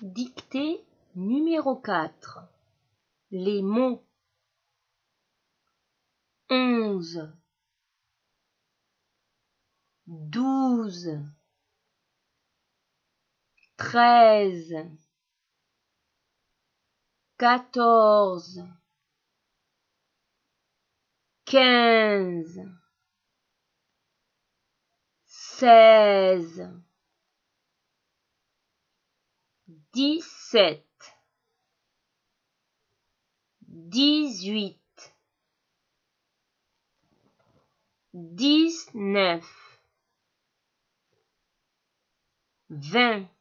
Dictée numéro 4. Les mots 11, 12, 13, 14, 15, 16, 17, 18, 19, 20,